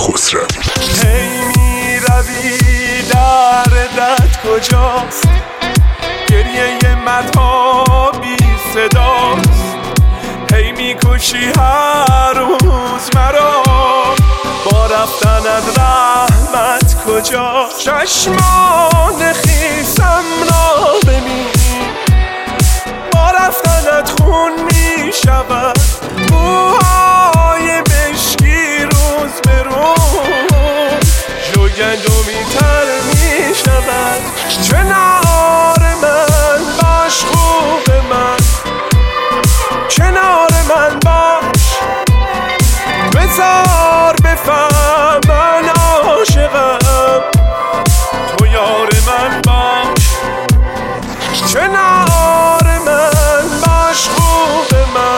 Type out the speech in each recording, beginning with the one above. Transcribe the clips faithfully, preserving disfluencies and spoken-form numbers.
خسروی. هی می روی دردت کجاست؟ گریه مدها بی صداست. هی می کشی هر روز مرا، با رفتنت رحمت کجاست؟ چشمان خیسم را ببین، با رفتنت خون می شود. موهای مشکی روز به روز جوگندمی تر می شود. کنار من باش خوب من، کنار من باش، بذار بفهم من عاشقم، تو یار من باش. کنار من باش خوب من،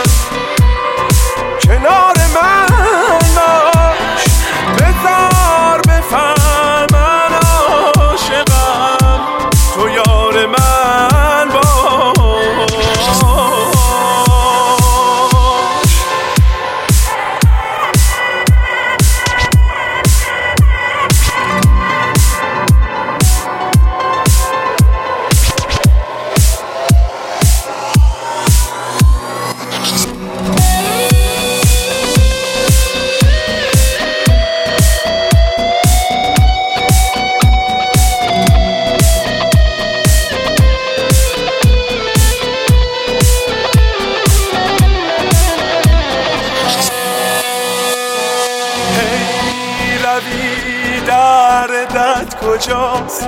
کنار من باش، بذار بفهم من عاشقم، تو یار من باش. روی دردت کجاست؟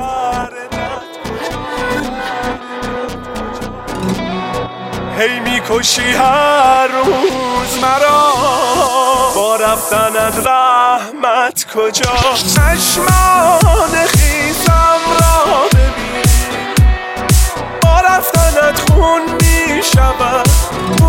هی میکشی هر روز مرا، با رفتنت رحمت کجاست؟ چشمان خیسم را ببین، با رفتنت خون میشود.